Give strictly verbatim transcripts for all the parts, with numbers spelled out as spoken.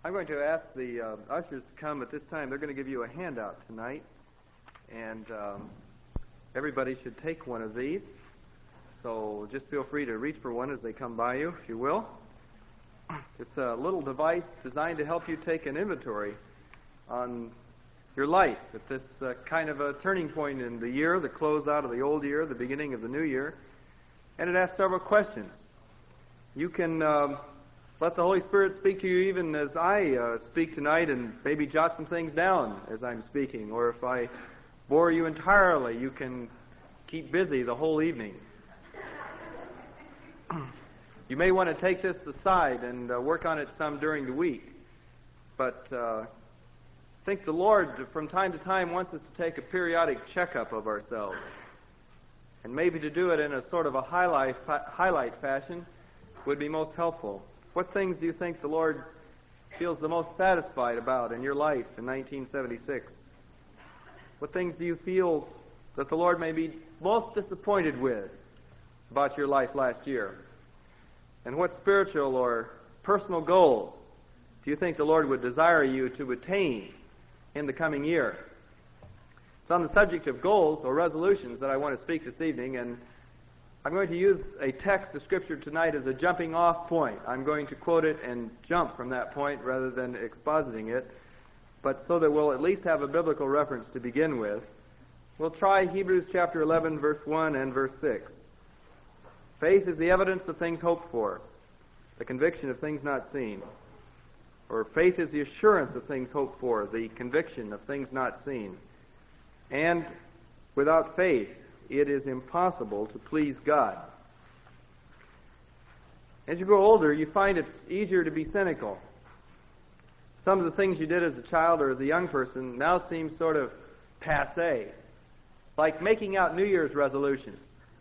I'm going to ask the uh, ushers to come at this time. They're going to give you a handout tonight, and um, everybody should take one of these. So just feel free to reach for one as they come by you, if you will. It's a little device designed to help you take an inventory on your life at this uh, kind of a turning point in the year, the closeout of the old year, the beginning of the new year. And it asks several questions. You can um, let the Holy Spirit speak to you even as I uh, speak tonight, and maybe jot some things down as I'm speaking. Or if I bore you entirely, you can keep busy the whole evening. You may want to take this aside and uh, work on it some during the week. But uh, I think the Lord, from time to time, wants us to take a periodic checkup of ourselves. And maybe to do it in a sort of a highlight, highlight fashion would be most helpful. What things do you think the Lord feels the most satisfied about in your life in nineteen seventy-six? What things do you feel that the Lord may be most disappointed with about your life last year? And what spiritual or personal goals do you think the Lord would desire you to attain in the coming year? It's on the subject of goals or resolutions that I want to speak this evening, and I'm going to use a text of Scripture tonight as a jumping off point. I'm going to quote it and jump from that point rather than expositing it, but so that we'll at least have a biblical reference to begin with. We'll try Hebrews chapter eleven, verse one and verse six. Faith is the evidence of things hoped for, the conviction of things not seen. Or faith is the assurance of things hoped for, the conviction of things not seen. And without faith, it is impossible to please God. As you grow older, you find it's easier to be cynical. Some of the things you did as a child or as a young person now seem sort of passé, like making out New Year's resolutions.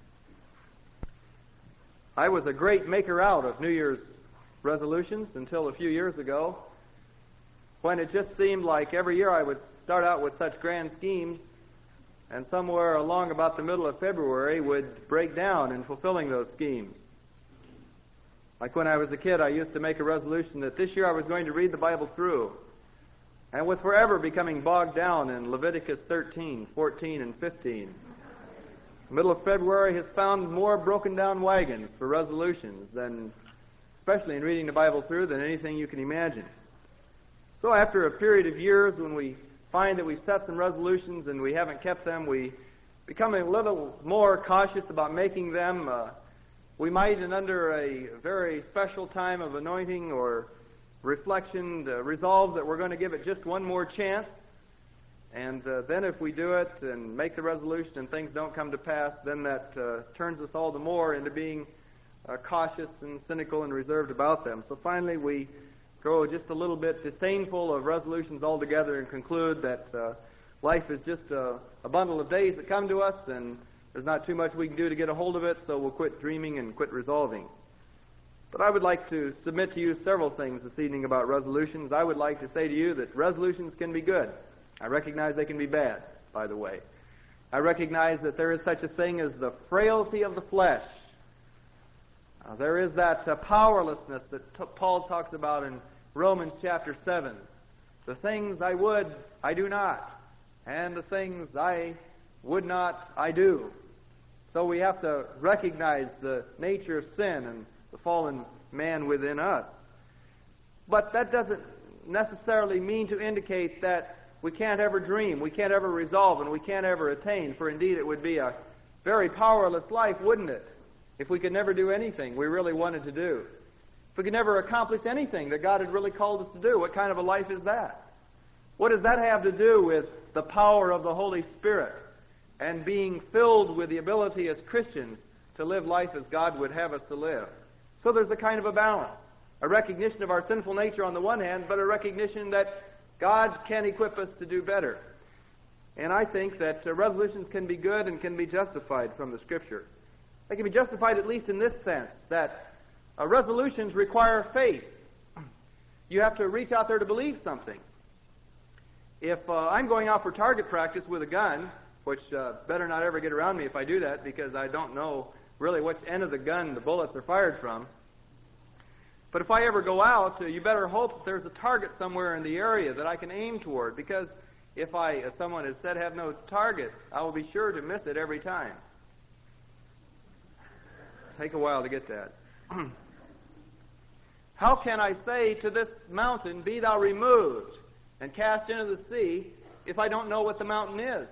I was a great maker-out of New Year's resolutions until a few years ago, when it just seemed like every year I would start out with such grand schemes, and somewhere along about the middle of February would break down in fulfilling those schemes. Like when I was a kid, I used to make a resolution that this year I was going to read the Bible through, and was forever becoming bogged down in Leviticus thirteen, fourteen, and fifteen. The middle of February has found more broken down wagons for resolutions than, especially in reading the Bible through, than anything you can imagine. So after a period of years when we find that we've set some resolutions and we haven't kept them, we become a little more cautious about making them. Uh, we might, and under a very special time of anointing or reflection, uh, resolve that we're going to give it just one more chance. And uh, then if we do it and make the resolution and things don't come to pass, then that uh, turns us all the more into being uh, cautious and cynical and reserved about them. So finally we grow just a little bit disdainful of resolutions altogether and conclude that uh, life is just a, a bundle of days that come to us, and there's not too much we can do to get a hold of it, so we'll quit dreaming and quit resolving. But I would like to submit to you several things this evening about resolutions. I would like to say to you that resolutions can be good. I recognize they can be bad, by the way. I recognize that there is such a thing as the frailty of the flesh. Uh, there is that uh, powerlessness that t- Paul talks about in Romans chapter seven. The things I would, I do not. And the things I would not, I do. So we have to recognize the nature of sin and the fallen man within us. But that doesn't necessarily mean to indicate that we can't ever dream, we can't ever resolve, and we can't ever attain, for indeed it would be a very powerless life, wouldn't it, if we could never do anything we really wanted to do. If we could never accomplish anything that God had really called us to do, what kind of a life is that? What does that have to do with the power of the Holy Spirit and being filled with the ability as Christians to live life as God would have us to live? So there's a kind of a balance, a recognition of our sinful nature on the one hand, but a recognition that God can equip us to do better. And I think that uh, resolutions can be good and can be justified from the Scripture. They can be justified at least in this sense, that uh, resolutions require faith. You have to reach out there to believe something. If uh, I'm going out for target practice with a gun, which uh, better not ever get around me if I do that, because I don't know really which end of the gun the bullets are fired from. But if I ever go out, uh, you better hope that there's a target somewhere in the area that I can aim toward, because if I, as someone has said, have no target, I will be sure to miss it every time. Take a while to get that. How can I say to this mountain, be thou removed and cast into the sea, if I don't know what the mountain is?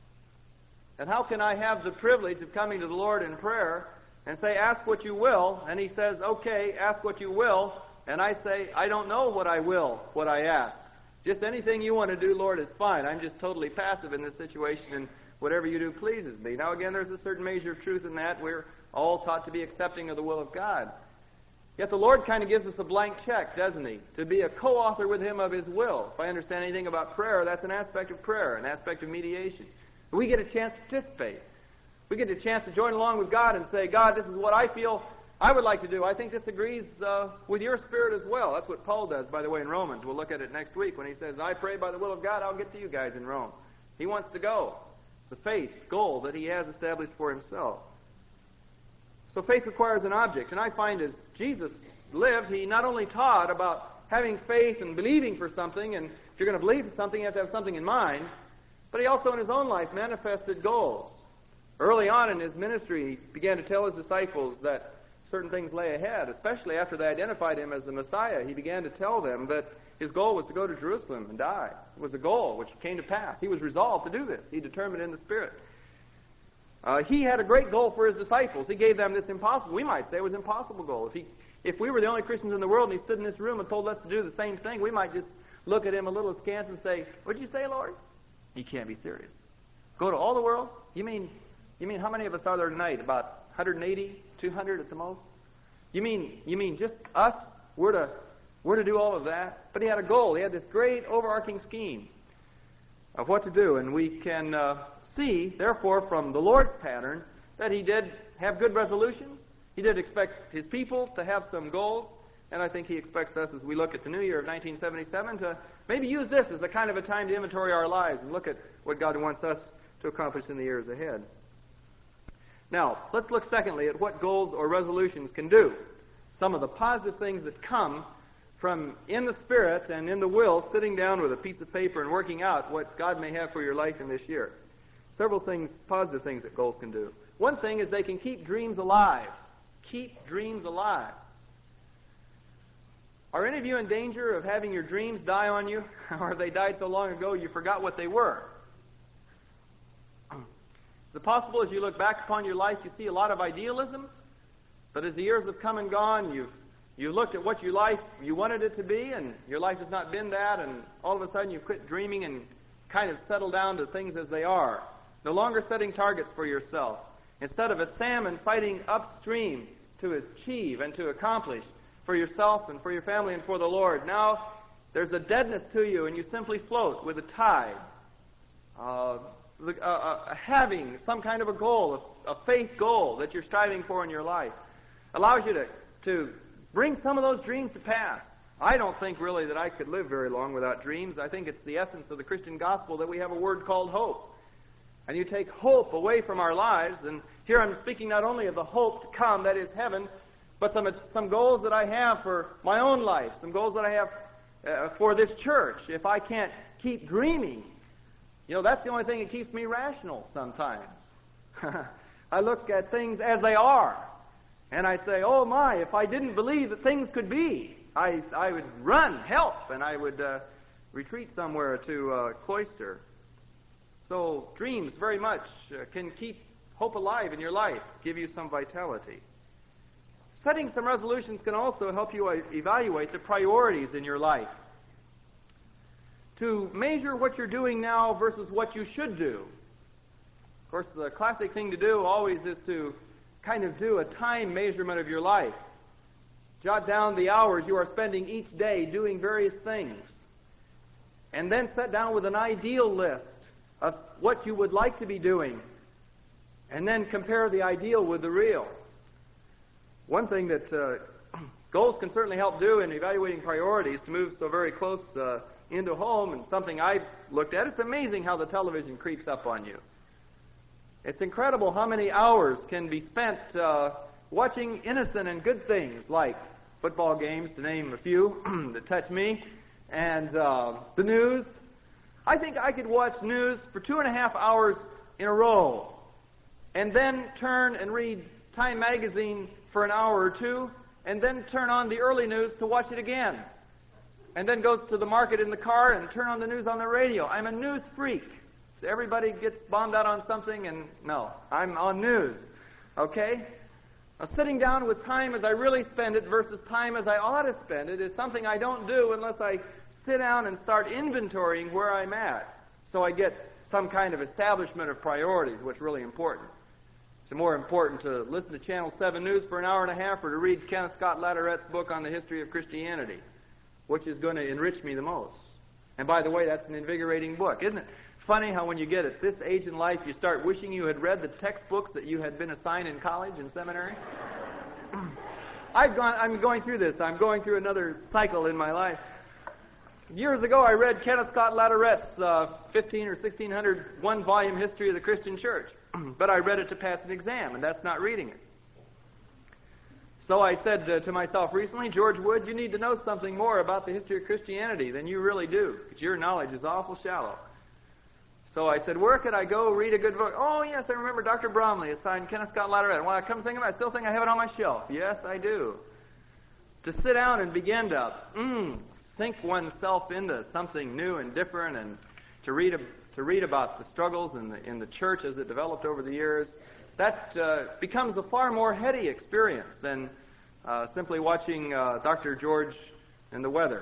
And how can I have the privilege of coming to the Lord in prayer and say, ask what you will, and He says, okay, ask what you will, and I say, I don't know what I will, what I ask. Just anything you want to do, Lord, is fine. I'm just totally passive in this situation, and whatever you do pleases me. Now, again, there's a certain measure of truth in that. We're all taught to be accepting of the will of God. Yet the Lord kind of gives us a blank check, doesn't He? To be a co-author with Him of His will. If I understand anything about prayer, that's an aspect of prayer, an aspect of mediation. We get a chance to participate. We get a chance to join along with God and say, God, this is what I feel I would like to do. I think this agrees uh, with your spirit as well. That's what Paul does, by the way, in Romans. We'll look at it next week when he says, I pray by the will of God, I'll get to you guys in Rome. He wants to go. It's a faith goal that he has established for himself. So faith requires an object. And I find as Jesus lived, he not only taught about having faith and believing for something, and if you're going to believe for something, you have to have something in mind, but he also in his own life manifested goals. Early on in his ministry, he began to tell his disciples that certain things lay ahead, especially after they identified him as the Messiah. He began to tell them that his goal was to go to Jerusalem and die. It was a goal which came to pass. He was resolved to do this. He determined in the Spirit. Uh, he had a great goal for his disciples. He gave them this impossible, we might say it was an impossible goal. If he, if we were the only Christians in the world and he stood in this room and told us to do the same thing, we might just look at him a little askance and say, what'd you say, Lord? You can't be serious. Go to all the world? You mean, you mean how many of us are there tonight? About one hundred eighty, two hundred at the most? You mean, you mean just us? We're to, we're to do all of that? But he had a goal. He had this great overarching scheme of what to do. And we can uh, see, therefore, from the Lord's pattern, that he did have good resolutions. He did expect his people to have some goals. And I think he expects us, as we look at the new year of nineteen seventy-seven, to maybe use this as a kind of a time to inventory our lives and look at what God wants us to accomplish in the years ahead. Now, let's look secondly at what goals or resolutions can do. Some of the positive things that come from in the Spirit and in the will, sitting down with a piece of paper and working out what God may have for your life in this year. Several things, positive things that goals can do. One thing is they can keep dreams alive. Keep dreams alive. Are any of you in danger of having your dreams die on you? Or they died so long ago you forgot what they were? Is it possible as you look back upon your life you see a lot of idealism? But as the years have come and gone, you've you looked at what your life you wanted it to be, and your life has not been that, and all of a sudden you quit dreaming and kind of settle down to things as they are. No longer setting targets for yourself. Instead of a salmon fighting upstream to achieve and to accomplish for yourself and for your family and for the Lord, now there's a deadness to you, and you simply float with the tide. Uh, Uh, uh, having some kind of a goal, a, a faith goal that you're striving for in your life, allows you to, to bring some of those dreams to pass. I don't think really that I could live very long without dreams. I think it's the essence of the Christian gospel that we have a word called hope. And you take hope away from our lives, and here I'm speaking not only of the hope to come, that is heaven, but some, some goals that I have for my own life, some goals that I have uh, for this church. If I can't keep dreaming, you know, that's the only thing that keeps me rational sometimes. I look at things as they are, and I say, oh my, if I didn't believe that things could be, I, I would run, help, and I would uh, retreat somewhere to uh, cloister. So dreams very much uh, can keep hope alive in your life, give you some vitality. Setting some resolutions can also help you uh, evaluate the priorities in your life. To measure what you're doing now versus what you should do. Of course, the classic thing to do always is to kind of do a time measurement of your life. Jot down the hours you are spending each day doing various things. And then set down with an ideal list of what you would like to be doing. And then compare the ideal with the real. One thing that uh, goals can certainly help do in evaluating priorities, to move so very close uh, into home, and something I've looked at, it's amazing how the television creeps up on you. It's incredible how many hours can be spent uh, watching innocent and good things like football games, to name a few that touch me, and uh, the news. I think I could watch news for two and a half hours in a row, and then turn and read Time magazine for an hour or two, and then turn on the early news to watch it again, and then go to the market in the car and turn on the news on the radio. I'm a news freak. So everybody gets bombed out on something, and no, I'm on news. Okay? Now, sitting down with time as I really spend it versus time as I ought to spend it is something I don't do unless I sit down and start inventorying where I'm at, so I get some kind of establishment of priorities, what's really important. It's more important to listen to Channel seven News for an hour and a half or to read Kenneth Scott Latteret's book on the history of Christianity, which is going to enrich me the most. And by the way, that's an invigorating book. Isn't it funny how when you get at this age in life, you start wishing you had read the textbooks that you had been assigned in college and seminary? I've gone, I'm going through this. I'm going through another cycle in my life. Years ago, I read Kenneth Scott Latteret's uh, fifteen or sixteen hundred one-volume history of the Christian church. But I read it to pass an exam, and that's not reading it. So I said uh, to myself recently, George Wood, you need to know something more about the history of Christianity than you really do, because your knowledge is awful shallow. So I said, where could I go read a good book? Oh, yes, I remember Doctor Bromley assigned Kenneth Scott Latteret. When I come to think of it, I still think I have it on my shelf. Yes, I do. To sit down and begin to mm, sink oneself into something new and different, and to read a, to read about the struggles in the in the church as it developed over the years, that uh, becomes a far more heady experience than uh, simply watching uh, Doctor George and the weather.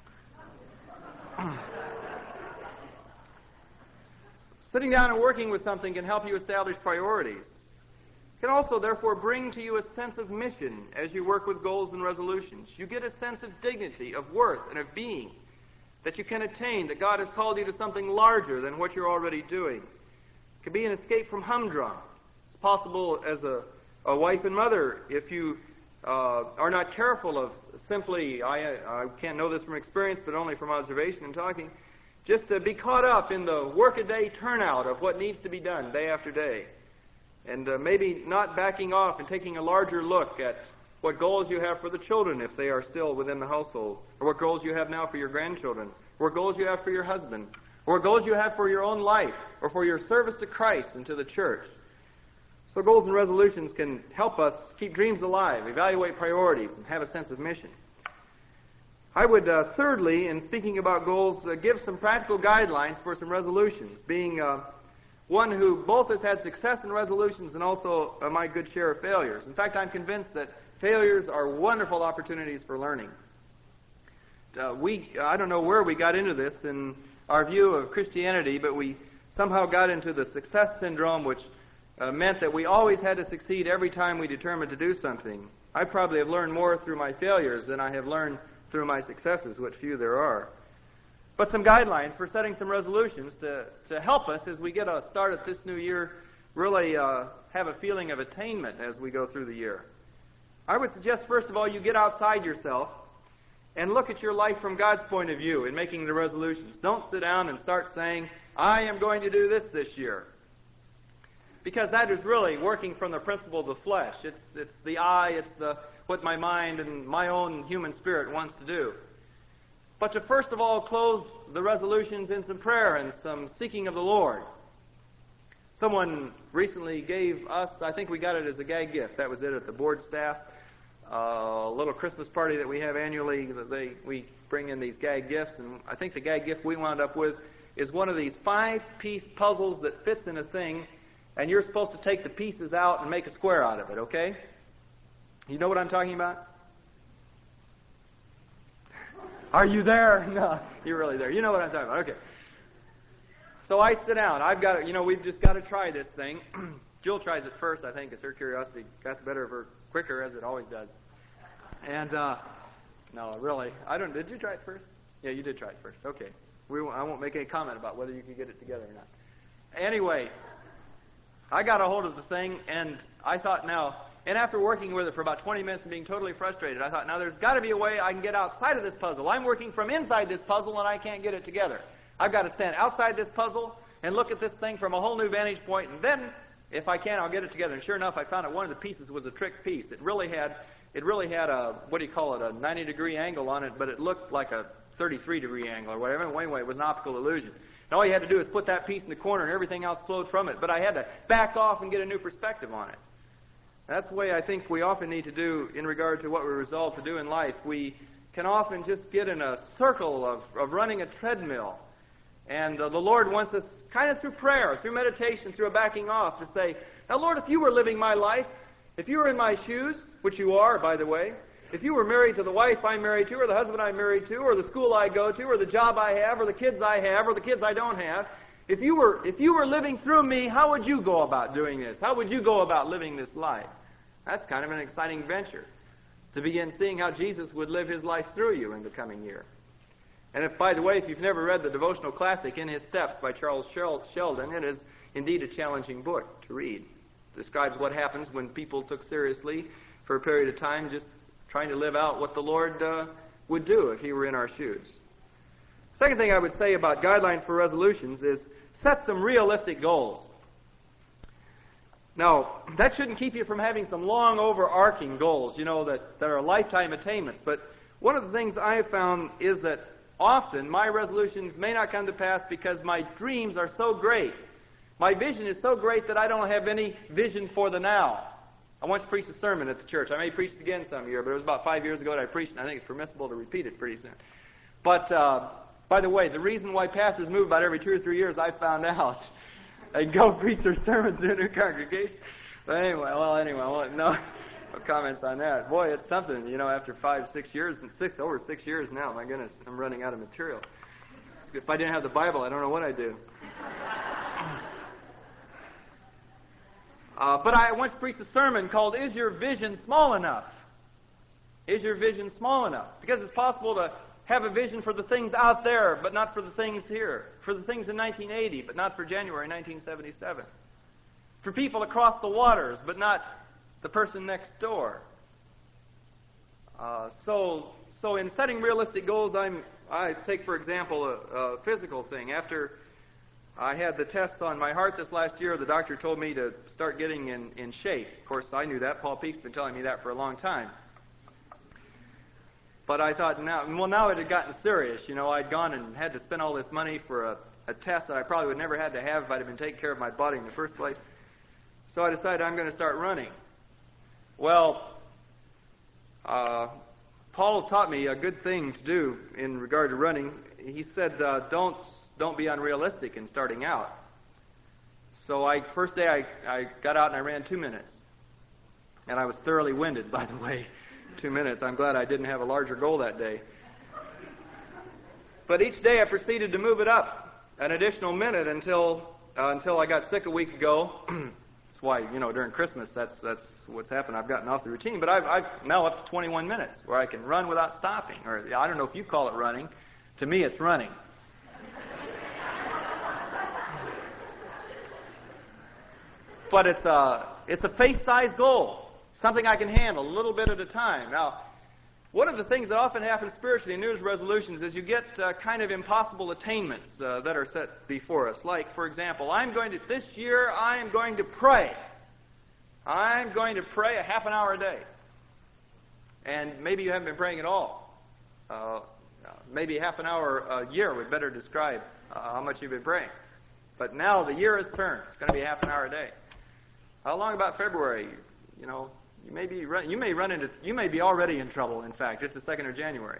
Sitting down and working with something can help you establish priorities. It can also, therefore, bring to you a sense of mission as you work with goals and resolutions. You get a sense of dignity, of worth, and of being that you can attain, that God has called you to something larger than what you're already doing. It can be an escape from humdrum. It's possible as a, a wife and mother, if you uh, are not careful of simply, I, I can't know this from experience, but only from observation and talking, just to be caught up in the workaday turnout of what needs to be done day after day. And uh, maybe not backing off and taking a larger look at what goals you have for the children if they are still within the household, or what goals you have now for your grandchildren, or what goals you have for your husband, or what goals you have for your own life, or for your service to Christ and to the church. So goals and resolutions can help us keep dreams alive, evaluate priorities, and have a sense of mission. I would, uh, thirdly, in speaking about goals, uh, give some practical guidelines for some resolutions, being uh, one who both has had success in resolutions and also uh, my good share of failures. In fact, I'm convinced that failures are wonderful opportunities for learning. Uh, we, I don't know where we got into this in our view of Christianity, but we somehow got into the success syndrome, which uh, meant that we always had to succeed every time we determined to do something. I probably have learned more through my failures than I have learned through my successes, what few there are. But some guidelines for setting some resolutions to, to help us as we get a start at this new year, really uh, have a feeling of attainment as we go through the year. I would suggest, first of all, you get outside yourself and look at your life from God's point of view in making the resolutions. Don't sit down and start saying, I am going to do this this year. Because that is really working from the principle of the flesh. It's, it's the I, it's the what my mind and my own human spirit wants to do. But to first of all close the resolutions in some prayer and some seeking of the Lord. Someone recently gave us, I think we got it as a gag gift. That was it at the board staff. Uh, a little Christmas party that we have annually. They, we bring in these gag gifts, and I think the gag gift we wound up with is one of these five-piece puzzles that fits in a thing, and you're supposed to take the pieces out and make a square out of it, okay? You know what I'm talking about? Are you there? No, you're really there. You know what I'm talking about. Okay. So I sit down. I've got to, you know, we've just got to try this thing. Jill tries it first, I think, because her curiosity got the better of her quicker, as it always does. And, uh, no, really. I don't, did you try it first? Yeah, you did try it first. Okay. We won't, I won't make any comment about whether you could get it together or not. Anyway, I got a hold of the thing, and I thought, now, and after working with it for about twenty minutes and being totally frustrated, I thought, now there's got to be a way I can get outside of this puzzle. I'm working from inside this puzzle, and I can't get it together. I've got to stand outside this puzzle and look at this thing from a whole new vantage point, and then, if I can, I'll get it together. And sure enough, I found out one of the pieces was a trick piece. It really had it really had a, what do you call it, a ninety degree angle on it, but it looked like a thirty-three degree angle or whatever. Anyway, it was an optical illusion. And all you had to do is put that piece in the corner and everything else flowed from it. But I had to back off and get a new perspective on it. That's the way I think we often need to do in regard to what we're resolved to do in life. We can often just get in a circle of, of running a treadmill. And uh, the Lord wants us kind of through prayer, through meditation, through a backing off to say, now Lord, if you were living my life, if you were in my shoes, which you are, by the way, if you were married to the wife I'm married to, or the husband I'm married to, or the school I go to, or the job I have, or the kids I have, or the kids I don't have, if you were if you were living through me, how would you go about doing this? How would you go about living this life? That's kind of an exciting venture, to begin seeing how Jesus would live his life through you in the coming year. And if, by the way, if you've never read the devotional classic, In His Steps by Charles Sheldon, it is indeed a challenging book to read. It describes what happens when people took seriously for a period of time just trying to live out what the Lord uh, would do if he were in our shoes. Second thing I would say about guidelines for resolutions is set some realistic goals. Now, that shouldn't keep you from having some long overarching goals, you know, that, that are lifetime attainments. But one of the things I have found is that often my resolutions may not come to pass because my dreams are so great. My vision is so great that I don't have any vision for the now. I once preached a sermon at the church. I may preach it again some year, but it was about five years ago that I preached, and I think it's permissible to repeat it pretty soon. But, uh, by the way, the reason why pastors move about every two or three years, I found out. They go preach their sermons in a new congregation. But anyway, well, anyway, well, no, no comments on that. Boy, it's something, you know, after five, six years, and six, over six years now, my goodness, I'm running out of material. If I didn't have the Bible, I don't know what I'd do. Uh, but I once preached a sermon called, Is Your Vision Small Enough? Is your vision small enough? Because it's possible to have a vision for the things out there, but not for the things here. For the things in nineteen eighty, but not for January nineteen seventy-seven. For people across the waters, but not the person next door. Uh, so, so in setting realistic goals, I'm, I take, for example, a, a physical thing. After I had the tests on my heart this last year, the doctor told me to start getting in, in shape. Of course, I knew that. Paul Peek's been telling me that for a long time. But I thought, now, well, now it had gotten serious. You know, I'd gone and had to spend all this money for a, a test that I probably would never had to have if I'd have been taking care of my body in the first place. So I decided I'm going to start running. Well, uh, Paul taught me a good thing to do in regard to running. He said, uh, don't don't be unrealistic in starting out. So I first day I, I got out and I ran two minutes. And I was thoroughly winded, by the way. Two minutes. I'm glad I didn't have a larger goal that day. But each day I proceeded to move it up an additional minute until uh, until I got sick a week ago. That's why, you know, during Christmas, that's that's what's happened. I've gotten off the routine. But I've, I've now up to twenty-one minutes where I can run without stopping. Or I don't know if you call it running. To me, it's running. But it's a, it's a face-sized goal, something I can handle a little bit at a time. Now, one of the things that often happens spiritually in New Year's resolutions is you get uh, kind of impossible attainments uh, that are set before us. Like, for example, I'm going to, this year, I am going to pray. I'm going to pray a half an hour a day. And maybe you haven't been praying at all. Uh, maybe half an hour a year would better describe uh, how much you've been praying. But now the year has turned. It's going to be half an hour a day. How long about February? You know, you may be run, you may run into you may be already in trouble. In fact, it's the second of January.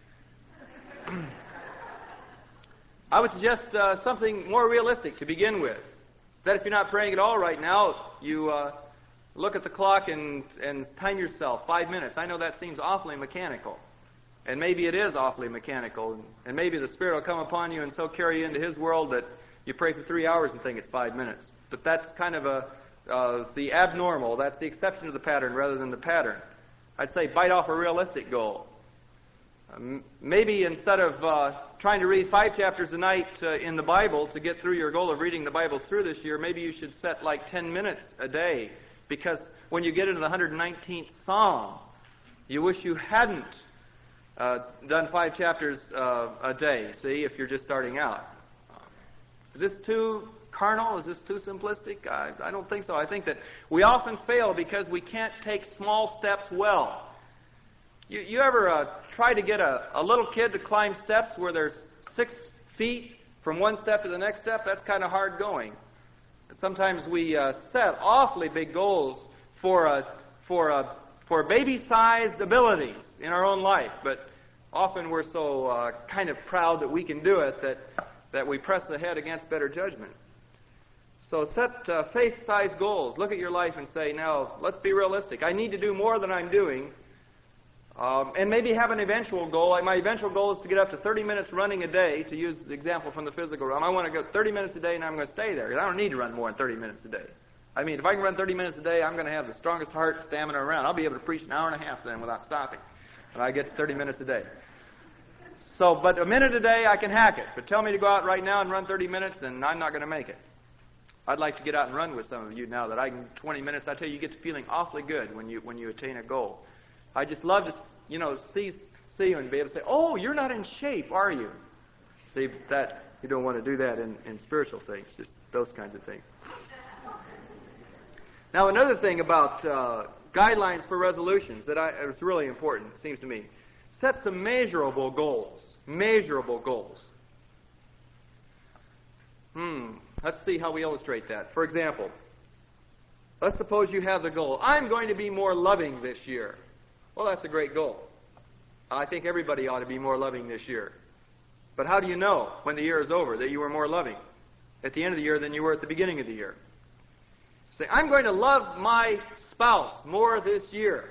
I would suggest uh, something more realistic to begin with. That if you're not praying at all right now, you uh, look at the clock and and time yourself five minutes. I know that seems awfully mechanical, and maybe it is awfully mechanical, and maybe the Spirit will come upon you and so carry you into His world that you pray for three hours and think it's five minutes. But that's kind of a Uh, the abnormal, that's the exception to the pattern rather than the pattern. I'd say bite off a realistic goal. Um, maybe instead of uh, trying to read five chapters a night uh, in the Bible to get through your goal of reading the Bible through this year, maybe you should set like ten minutes a day, because when you get into the one hundred nineteenth Psalm, you wish you hadn't uh, done five chapters uh, a day, see, if you're just starting out. Is this too carnal? Is this too simplistic? I, I don't think so. I think that we often fail because we can't take small steps well. You, you ever uh, try to get a, a little kid to climb steps where there's six feet from one step to the next step? That's kind of hard going. Sometimes we uh, set awfully big goals for a, for a, for baby-sized abilities in our own life, but often we're so uh, kind of proud that we can do it that, that we press ahead against better judgment. So set uh, faith-sized goals. Look at your life and say, now, let's be realistic. I need to do more than I'm doing. Um, and maybe have an eventual goal. Like my eventual goal is to get up to thirty minutes running a day, to use the example from the physical realm. I want to go thirty minutes a day, and I'm going to stay there, because I don't need to run more than thirty minutes a day. I mean, if I can run thirty minutes a day, I'm going to have the strongest heart stamina around. I'll be able to preach an hour and a half then without stopping. And I get to thirty minutes a day. So, but a minute a day, I can hack it. But tell me to go out right now and run thirty minutes, and I'm not going to make it. I'd like to get out and run with some of you now that I can, twenty minutes, I tell you, you get to feeling awfully good when you when you attain a goal. I just love to, you know, see see you and be able to say, oh, you're not in shape, are you? See, that you don't want to do that in, in spiritual things, just those kinds of things. Now, another thing about uh, guidelines for resolutions that I, is really important, it seems to me, set some measurable goals. Measurable goals. Hmm. Let's see how we illustrate that. For example, let's suppose you have the goal, I'm going to be more loving this year. Well, that's a great goal. I think everybody ought to be more loving this year. But how do you know when the year is over that you were more loving at the end of the year than you were at the beginning of the year? Say, I'm going to love my spouse more this year.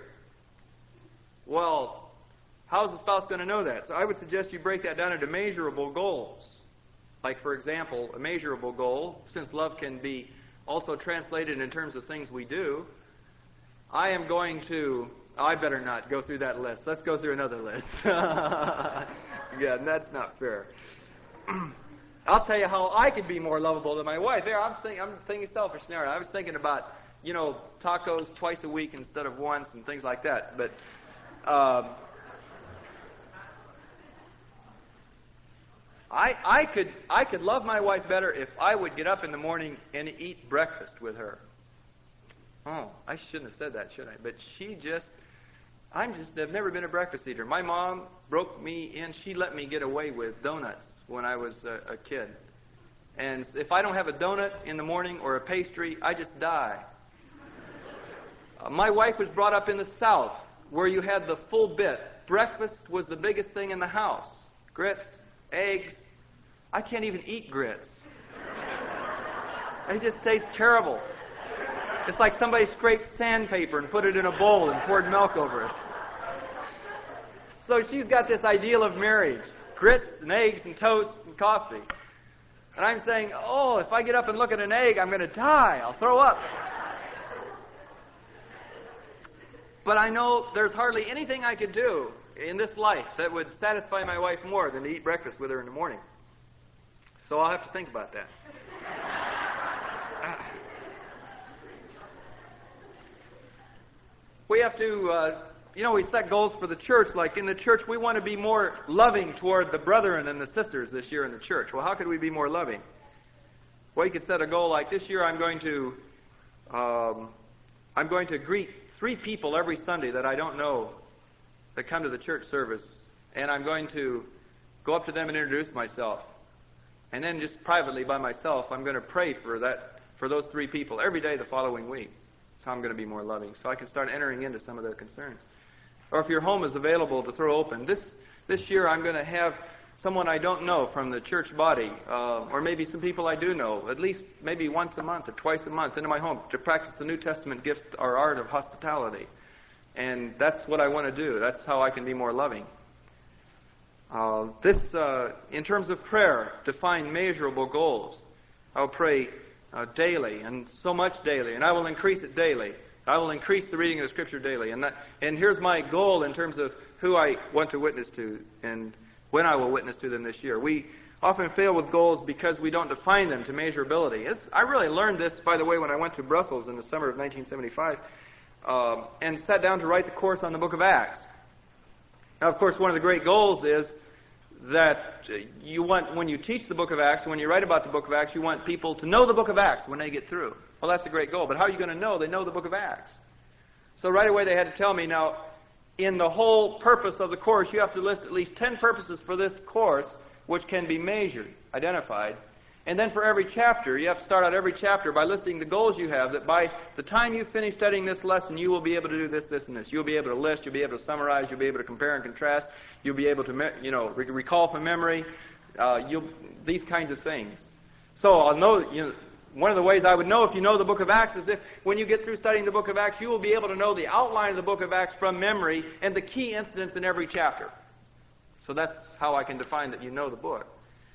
Well, how's the spouse going to know that? So I would suggest you break that down into measurable goals. Like, for example, a measurable goal, since love can be also translated in terms of things we do, I am going to... I better not go through that list. Let's go through another list. Yeah, that's not fair. I'll tell you how I could be more lovable than my wife. There, I'm thinking, I'm thinking selfish now. I was thinking about, you know, tacos twice a week instead of once and things like that. But um, I, I could, I could love my wife better if I would get up in the morning and eat breakfast with her. Oh, I shouldn't have said that, should I? But she just. I'm just, I've never been a breakfast eater. My mom broke me in. She let me get away with donuts when I was a, a kid. And if I don't have a donut in the morning or a pastry, I just die. Uh, my wife was brought up in the South where you had the full bit. Breakfast was the biggest thing in the house. Grits, eggs. I can't even eat grits. They just taste terrible. It's like somebody scraped sandpaper and put it in a bowl and poured milk over it. So she's got this ideal of marriage. Grits and eggs and toast and coffee. And I'm saying, oh, if I get up and look at an egg, I'm going to die. I'll throw up. But I know there's hardly anything I could do in this life that would satisfy my wife more than to eat breakfast with her in the morning. So I'll have to think about that. We have to, uh, you know, we set goals for the church. Like in the church, we want to be more loving toward the brethren and the sisters this year in the church. Well, how could we be more loving? Well, you could set a goal like this year I'm going to, um, I'm going to greet three people every Sunday that I don't know that come to the church service. And I'm going to go up to them and introduce myself. And then just privately by myself, I'm going to pray for that, for those three people every day the following week. So I'm going to be more loving. So I can start entering into some of their concerns. Or if your home is available to throw open, this this year I'm going to have someone I don't know from the church body, uh, or maybe some people I do know, at least maybe once a month or twice a month into my home to practice the New Testament gift or art of hospitality. And that's what I want to do. That's how I can be more loving. Uh, this, uh, in terms of prayer, define measurable goals. I'll pray Uh, daily, and so much daily, and I will increase it daily. I will increase the reading of the Scripture daily. And that, and here's my goal in terms of who I want to witness to and when I will witness to them this year. We often fail with goals because we don't define them to measurability. It's, I really learned this, by the way, when I went to Brussels in the summer of nineteen seventy-five uh, and sat down to write the course on the book of Acts. Now, of course, one of the great goals is that you want, when you teach the book of Acts, and when you write about the book of Acts, you want people to know the book of Acts when they get through. Well, that's a great goal, but how are you going to know they know the book of Acts? So right away they had to tell me, now, in the whole purpose of the course, you have to list at least ten purposes for this course which can be measured, identified. And then for every chapter, you have to start out every chapter by listing the goals you have, that by the time you finish studying this lesson, you will be able to do this, this, and this. You'll be able to list, you'll be able to summarize, you'll be able to compare and contrast, you'll be able to, you know, recall from memory, uh, you'll, these kinds of things. So I'll know, you know, one of the ways I would know if you know the book of Acts is if when you get through studying the book of Acts, you will be able to know the outline of the book of Acts from memory and the key incidents in every chapter. So that's how I can define that you know the book.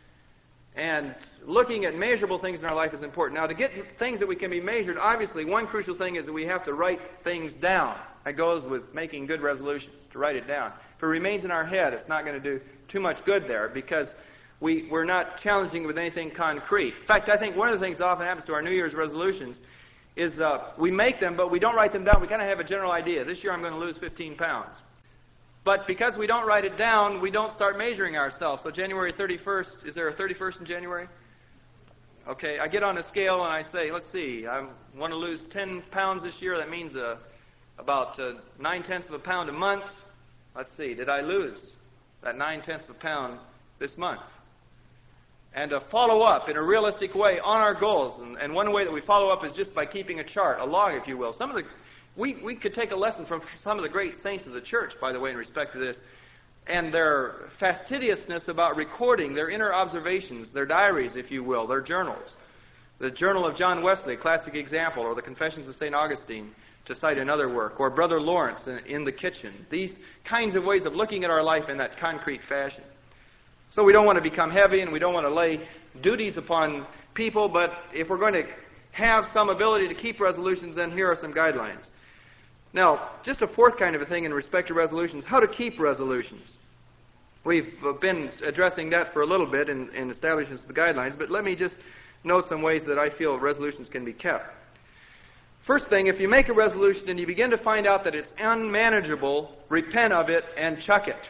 And looking at measurable things in our life is important. Now, to get things that we can be measured, obviously, one crucial thing is that we have to write things down. That goes with making good resolutions, to write it down. If it remains in our head, it's not going to do too much good there because we, we're not challenging it with anything concrete. In fact, I think one of the things that often happens to our New Year's resolutions is uh, we make them, but we don't write them down. We kind of have a general idea. This year I'm going to lose fifteen pounds. But because we don't write it down, we don't start measuring ourselves. So January thirty-first, is there a thirty-first in January? Okay, I get on a scale and I say, let's see, I want to lose ten pounds this year. That means uh, about uh, nine-tenths of a pound a month. Let's see, did I lose that nine-tenths of a pound this month? And to follow up in a realistic way on our goals. And, and one way that we follow up is just by keeping a chart, a log, if you will. Some of the We, we could take a lesson from some of the great saints of the church, by the way, in respect to this, and their fastidiousness about recording their inner observations, their diaries, if you will, their journals. The Journal of John Wesley, a classic example, or the Confessions of Saint Augustine, to cite another work, or Brother Lawrence in, in the Kitchen. These kinds of ways of looking at our life in that concrete fashion. So we don't want to become heavy, and we don't want to lay duties upon people, but if we're going to have some ability to keep resolutions, then here are some guidelines. Now, just a fourth kind of a thing in respect to resolutions, how to keep resolutions. We've been addressing that for a little bit in, in establishing the guidelines, but let me just note some ways that I feel resolutions can be kept. First thing, if you make a resolution and you begin to find out that it's unmanageable, repent of it and chuck it.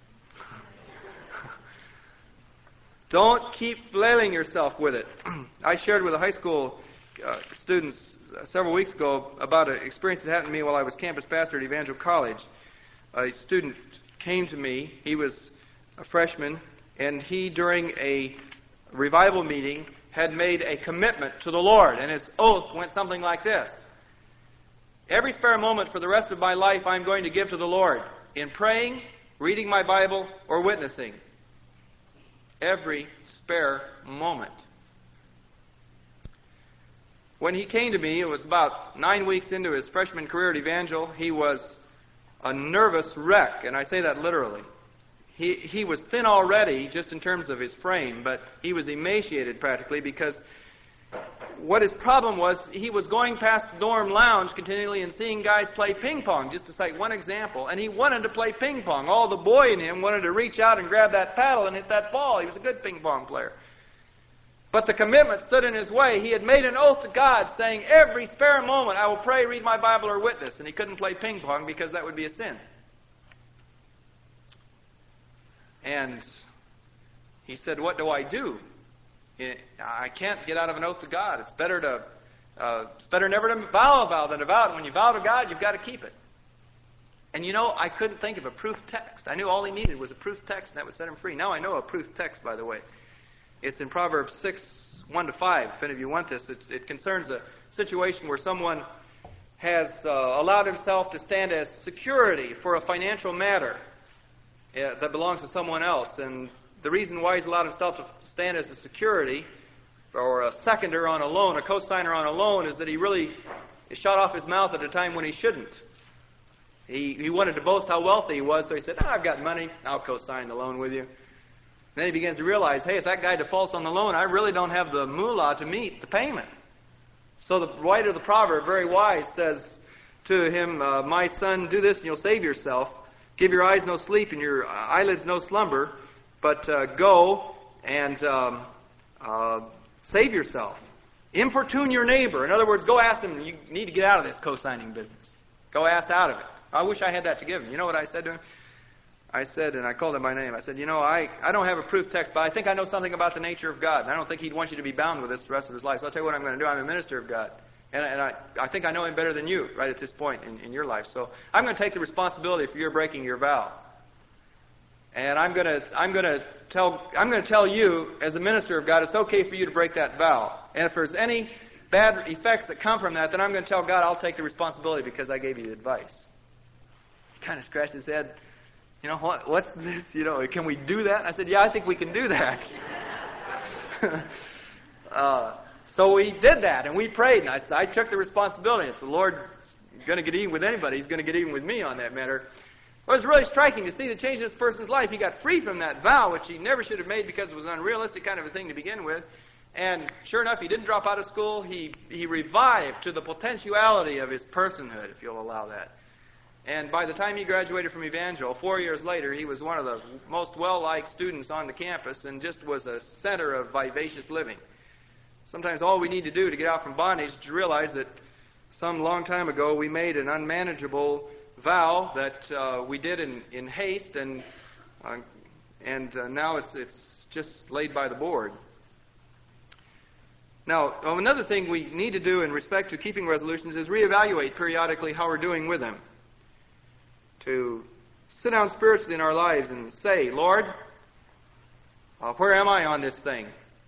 Don't keep flailing yourself with it. I shared with a high school uh, students uh, several weeks ago about an experience that happened to me while I was campus pastor at Evangel College. A student came to me. He was a freshman, and he, during a revival meeting, had made a commitment to the Lord, and his oath went something like this. Every spare moment for the rest of my life I'm going to give to the Lord in praying, reading my Bible, or witnessing. Every spare moment. When he came to me, it was about nine weeks into his freshman career at Evangel. He was a nervous wreck, and I say that literally. He he was thin already, just in terms of his frame, but he was emaciated practically because what his problem was, he was going past the dorm lounge continually and seeing guys play ping pong, just to cite one example, and he wanted to play ping pong. All the boy in him wanted to reach out and grab that paddle and hit that ball. He was a good ping pong player. But the commitment stood in his way. He had made an oath to God saying, every spare moment I will pray, read my Bible, or witness. And he couldn't play ping pong because that would be a sin. And he said, what do I do? I can't get out of an oath to God. It's better to uh, it's better never to vow a vow than to vow it. And when you vow to God, you've got to keep it. And you know, I couldn't think of a proof text. I knew all he needed was a proof text, and that would set him free. Now I know a proof text, by the way. It's in Proverbs six, one to five, if any of you want this. It, it concerns a situation where someone has uh, allowed himself to stand as security for a financial matter uh, that belongs to someone else. And the reason why he's allowed himself to stand as a security or a seconder on a loan, a co-signer on a loan, is that he really shot off his mouth at a time when he shouldn't. He, he wanted to boast how wealthy he was, so he said, oh, I've got money, I'll co-sign the loan with you. Then he begins to realize, hey, if that guy defaults on the loan, I really don't have the moolah to meet the payment. So the writer of the proverb, very wise, says to him, uh, my son, do this and you'll save yourself. Give your eyes no sleep and your eyelids no slumber, but uh, go and um, uh, save yourself. Importune your neighbor. In other words, go ask him, you need to get out of this co-signing business. Go ask out of it. I wish I had that to give him. You know what I said to him? I said, and I called him by name, I said, you know, I, I don't have a proof text, but I think I know something about the nature of God. And I don't think he'd want you to be bound with this the rest of his life. So I'll tell you what I'm going to do. I'm a minister of God. And, and I, I think I know him better than you right at this point in, in your life. So I'm going to take the responsibility for your breaking your vow. And I'm going to I'm going to tell I'm going to tell you as a minister of God, it's okay for you to break that vow. And if there's any bad effects that come from that, then I'm going to tell God I'll take the responsibility because I gave you the advice. He kind of scratched his head. You know, what, what's this? You know, can we do that? And I said, yeah, I think we can do that. uh, so we did that, and we prayed, and I, I took the responsibility. If the Lord's going to get even with anybody, He's going to get even with me on that matter. It was really striking to see the change in this person's life. He got free from that vow, which he never should have made because it was an unrealistic kind of a thing to begin with. And sure enough, he didn't drop out of school. He, he revived to the potentiality of his personhood, if you'll allow that. And by the time he graduated from Evangel, four years later, he was one of the most well-liked students on the campus and just was a center of vivacious living. Sometimes all we need to do to get out from bondage is to realize that some long time ago we made an unmanageable vow that uh, we did in, in haste, and uh, and uh, now it's it's just laid by the board. Now, another thing we need to do in respect to keeping resolutions is reevaluate periodically how we're doing with them. To sit down spiritually in our lives and say, Lord, uh, where am I on this thing?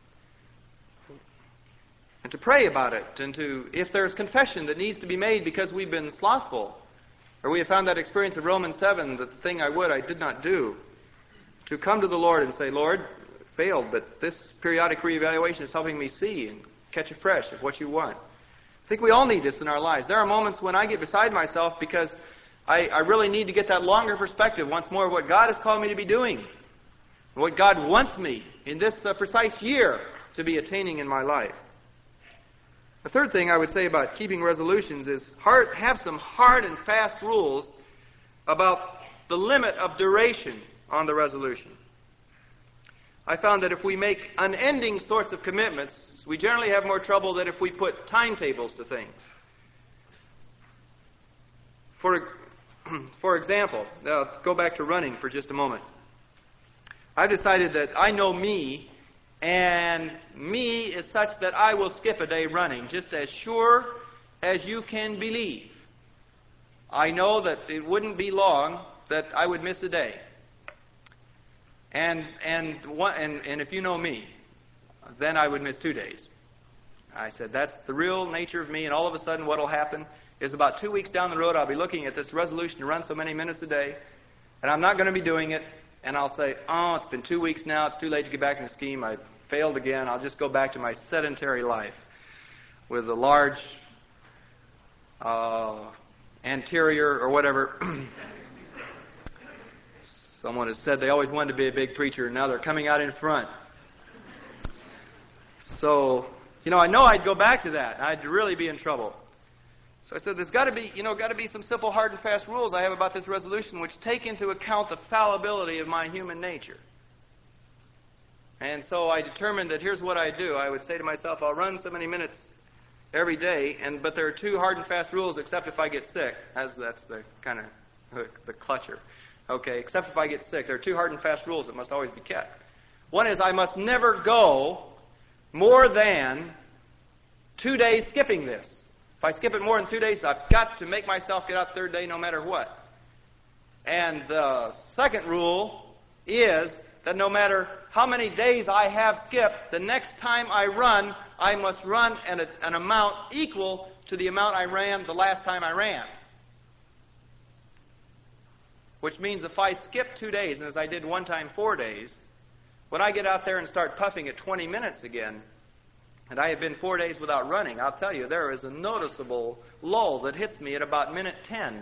And to pray about it, and to, if there's confession that needs to be made because we've been slothful, or we have found that experience of Romans seven, that the thing I would, I did not do, to come to the Lord and say, Lord, failed, but this periodic reevaluation is helping me see and catch afresh of what you want. I think we all need this in our lives. There are moments when I get beside myself because I, I really need to get that longer perspective once more of what God has called me to be doing, what God wants me in this uh, precise year to be attaining in my life. The third thing I would say about keeping resolutions is hard, have some hard and fast rules about the limit of duration on the resolution. I found that if we make unending sorts of commitments, we generally have more trouble than if we put timetables to things. For, for example, now go back to running for just a moment. I've decided that I know me, and me is such that I will skip a day running, just as sure as you can believe. I know that it wouldn't be long that I would miss a day. And and one, and, and if you know me, then I would miss two days. I said, that's the real nature of me, and all of a sudden what will happen is about two weeks down the road I'll be looking at this resolution to run so many minutes a day, and I'm not going to be doing it, and I'll say, oh, it's been two weeks now, it's too late to get back in the scheme, I failed again, I'll just go back to my sedentary life with a large uh, anterior or whatever. Someone has said they always wanted to be a big preacher, and now they're coming out in front. So, you know, I know I'd go back to that. I'd really be in trouble. So I said, there's got to be, you know, got to be some simple, hard and fast rules I have about this resolution which take into account the fallibility of my human nature. And so I determined that here's what I do. I would say to myself, I'll run so many minutes every day, and but there are two hard and fast rules, except if I get sick. As that's the kind of the, the clutcher. Okay, except if I get sick. There are two hard and fast rules that must always be kept. One is I must never go more than two days skipping this. If I skip it more than two days, I've got to make myself get out the third day no matter what. And the second rule is that no matter how many days I have skipped, the next time I run, I must run an, an amount equal to the amount I ran the last time I ran. Which means if I skip two days, and as I did one time four days, when I get out there and start puffing at twenty minutes again, and I have been four days without running, I'll tell you, there is a noticeable lull that hits me at about minute ten.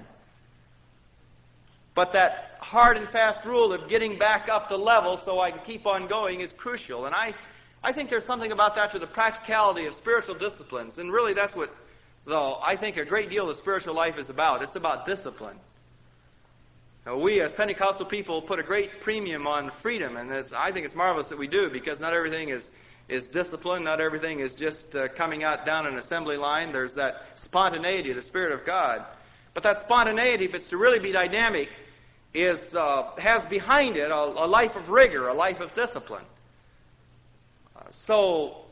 But that hard and fast rule of getting back up to level so I can keep on going is crucial. And I, I think there's something about that to the practicality of spiritual disciplines. And really that's what, though, I think a great deal of spiritual life is about. It's about discipline. Now, we as Pentecostal people put a great premium on freedom, and it's, I think it's marvelous that we do, because not everything is, is discipline, not everything is just uh, coming out down an assembly line. There's that spontaneity, the Spirit of God. But that spontaneity, if it's to really be dynamic, is uh, has behind it a, a life of rigor, a life of discipline. Uh, so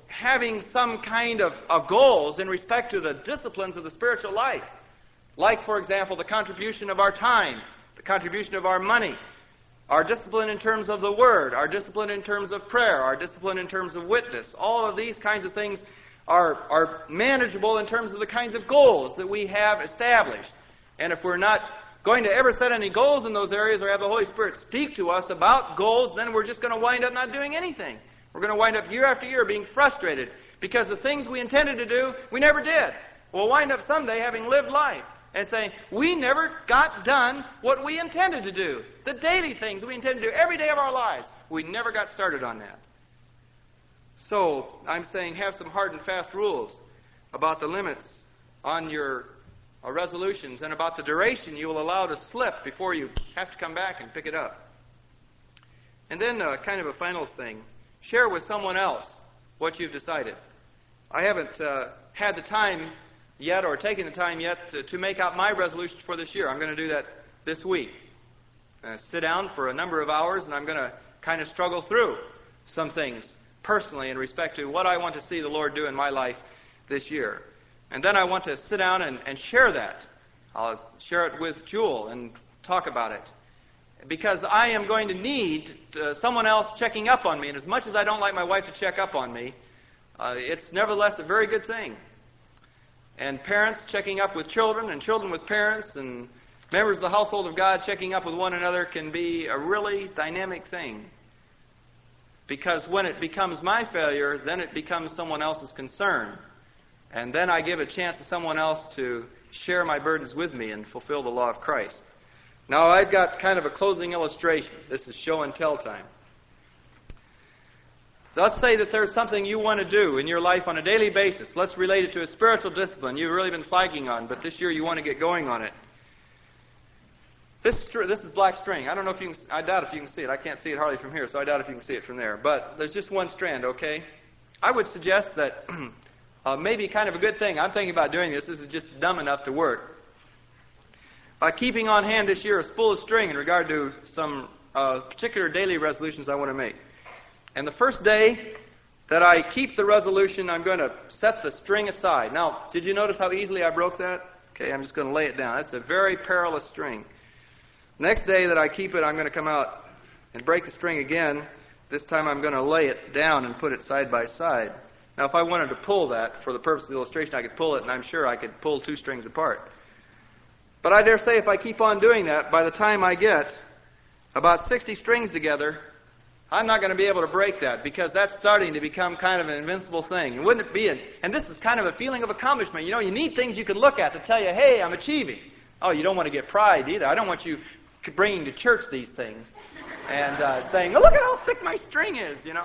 having some kind of, of goals in respect to the disciplines of the spiritual life. Like, for example, the contribution of our time, the contribution of our money, our discipline in terms of the Word, our discipline in terms of prayer, our discipline in terms of witness. All of these kinds of things are, are manageable in terms of the kinds of goals that we have established. And if we're not going to ever set any goals in those areas or have the Holy Spirit speak to us about goals, then we're just going to wind up not doing anything. We're going to wind up year after year being frustrated because the things we intended to do, we never did. We'll wind up someday having lived life and saying, we never got done what we intended to do. The daily things we intended to do every day of our lives, we never got started on that. So, I'm saying have some hard and fast rules about the limits on your uh, resolutions and about the duration you will allow to slip before you have to come back and pick it up. And then uh, kind of a final thing. Share with someone else what you've decided. I haven't uh, had the time yet or taken the time yet to, to make out my resolutions for this year. I'm going to do that this week. Uh, sit down for a number of hours and I'm going to kind of struggle through some things personally in respect to what I want to see the Lord do in my life this year. And then I want to sit down and, and share that. I'll share it with Jewel and talk about it. Because I am going to need uh, someone else checking up on me. And as much as I don't like my wife to check up on me, uh, it's nevertheless a very good thing. And parents checking up with children, and children with parents, and members of the household of God checking up with one another can be a really dynamic thing. Because when it becomes my failure, then it becomes someone else's concern. And then I give a chance to someone else to share my burdens with me and fulfill the law of Christ. Now, I've got kind of a closing illustration. This is show and tell time. Let's say that there's something you want to do in your life on a daily basis. Let's relate it to a spiritual discipline you've really been flagging on, but this year you want to get going on it. This this is black string. I don't know if you can, I doubt if you can see it. I can't see it hardly from here, so I doubt if you can see it from there. But there's just one strand, okay? I would suggest that uh, maybe kind of a good thing. I'm thinking about doing this. This is just dumb enough to work. By keeping on hand this year a spool of string in regard to some uh, particular daily resolutions I want to make. And the first day that I keep the resolution, I'm going to set the string aside. Now, did you notice how easily I broke that? Okay, I'm just going to lay it down. That's a very perilous string. Next day that I keep it, I'm going to come out and break the string again. This time I'm going to lay it down and put it side by side. Now, if I wanted to pull that for the purpose of the illustration, I could pull it, and I'm sure I could pull two strings apart. But I dare say if I keep on doing that, by the time I get about sixty strings together, I'm not going to be able to break that because that's starting to become kind of an invincible thing. And wouldn't it be? A, and this is kind of a feeling of accomplishment. You know, you need things you can look at to tell you, hey, I'm achieving. Oh, you don't want to get pride either. I don't want you bringing to church these things and uh, saying, oh, look at how thick my string is, you know.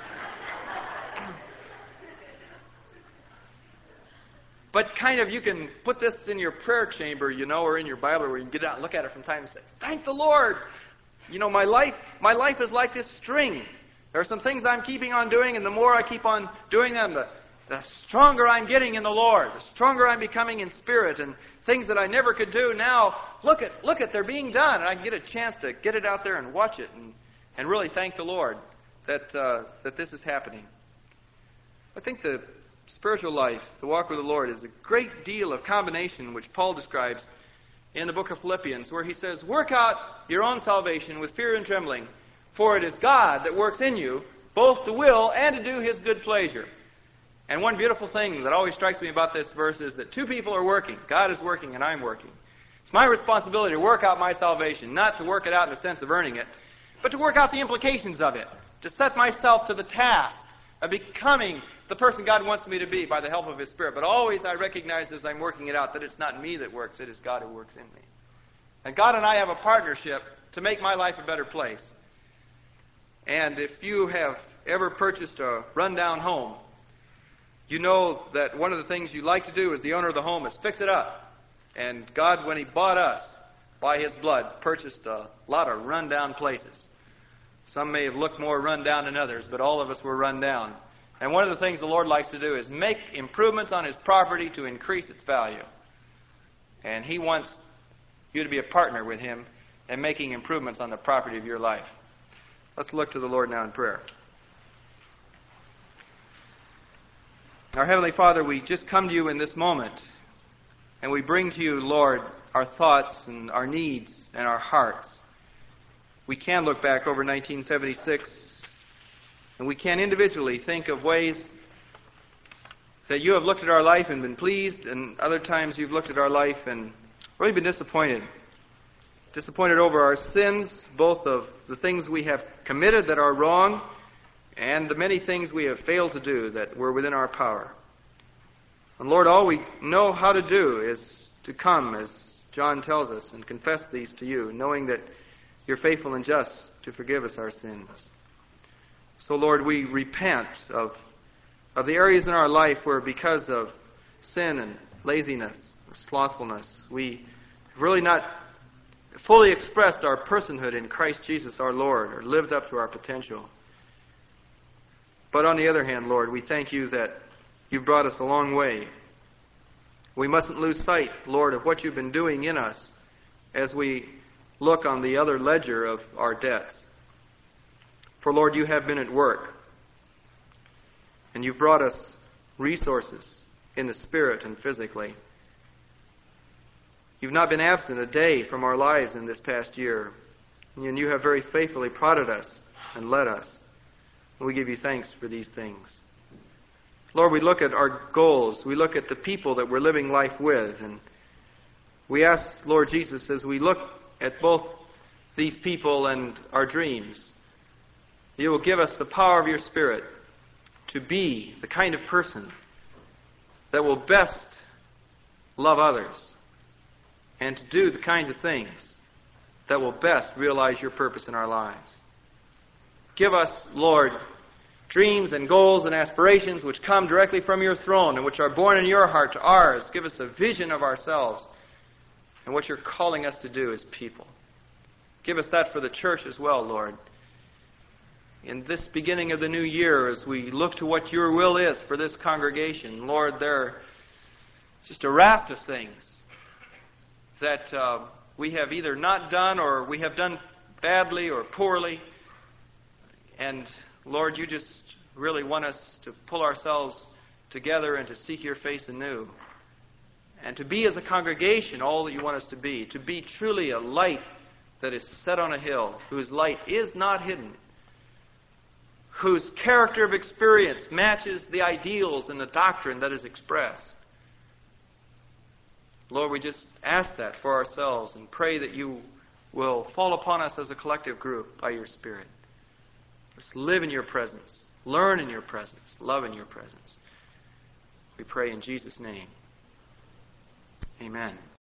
But kind of you can put this in your prayer chamber, you know, or in your Bible where you can get out and look at it from time to time and say, thank the Lord. You know, my life, my life is like this string. There are some things I'm keeping on doing, and the more I keep on doing them, the, the stronger I'm getting in the Lord, the stronger I'm becoming in spirit, and things that I never could do now, look at, look at, they're being done, and I can get a chance to get it out there and watch it and, and really thank the Lord that, uh, that this is happening. I think the spiritual life, the walk with the Lord, is a great deal of combination which Paul describes in the book of Philippians, where he says, work out your own salvation with fear and trembling, for it is God that works in you, both to will and to do His good pleasure. And one beautiful thing that always strikes me about this verse is that two people are working. God is working and I'm working. It's my responsibility to work out my salvation, not to work it out in the sense of earning it, but to work out the implications of it, to set myself to the task of becoming the person God wants me to be by the help of His Spirit. But always I recognize as I'm working it out that it's not me that works, it is God who works in me. And God and I have a partnership to make my life a better place. And if you have ever purchased a rundown home, you know that one of the things you like to do as the owner of the home is fix it up. And God, when He bought us by His blood, purchased a lot of rundown places. Some may have looked more run down than others, but all of us were run down. And one of the things the Lord likes to do is make improvements on His property to increase its value. And He wants you to be a partner with Him in making improvements on the property of your life. Let's look to the Lord now in prayer. Our Heavenly Father, we just come to you in this moment, and we bring to you, Lord, our thoughts and our needs and our hearts. We can look back over nineteen seventy-six, and we can individually think of ways that you have looked at our life and been pleased, and other times you've looked at our life and really been disappointed. Disappointed over our sins, both of the things we have committed that are wrong and the many things we have failed to do that were within our power. And Lord, all we know how to do is to come, as John tells us, and confess these to you, knowing that you're faithful and just to forgive us our sins. So Lord, we repent of, of the areas in our life where because of sin and laziness, slothfulness, we have really not fully expressed our personhood in Christ Jesus our Lord, or lived up to our potential. But on the other hand, Lord, we thank you that you've brought us a long way. We mustn't lose sight, Lord, of what you've been doing in us as we look on the other ledger of our debts. For, Lord, you have been at work, and you've brought us resources in the spirit and physically. You've not been absent a day from our lives in this past year, and you have very faithfully prodded us and led us. And we give you thanks for these things. Lord, we look at our goals. We look at the people that we're living life with. And we ask, Lord Jesus, as we look at both these people and our dreams, you will give us the power of your Spirit to be the kind of person that will best love others and to do the kinds of things that will best realize your purpose in our lives. Give us, Lord, dreams and goals and aspirations which come directly from your throne and which are born in your heart to ours. Give us a vision of ourselves and what you're calling us to do as people. Give us that for the church as well, Lord. In this beginning of the new year, as we look to what your will is for this congregation, Lord, there's just a raft of things that uh, we have either not done or we have done badly or poorly. And Lord, you just really want us to pull ourselves together and to seek your face anew. And to be as a congregation all that you want us to be. To be truly a light that is set on a hill, whose light is not hidden. Whose character of experience matches the ideals and the doctrine that is expressed. Lord, we just ask that for ourselves and pray that you will fall upon us as a collective group by your Spirit. Let's live in your presence, learn in your presence, love in your presence. We pray in Jesus' name. Amen.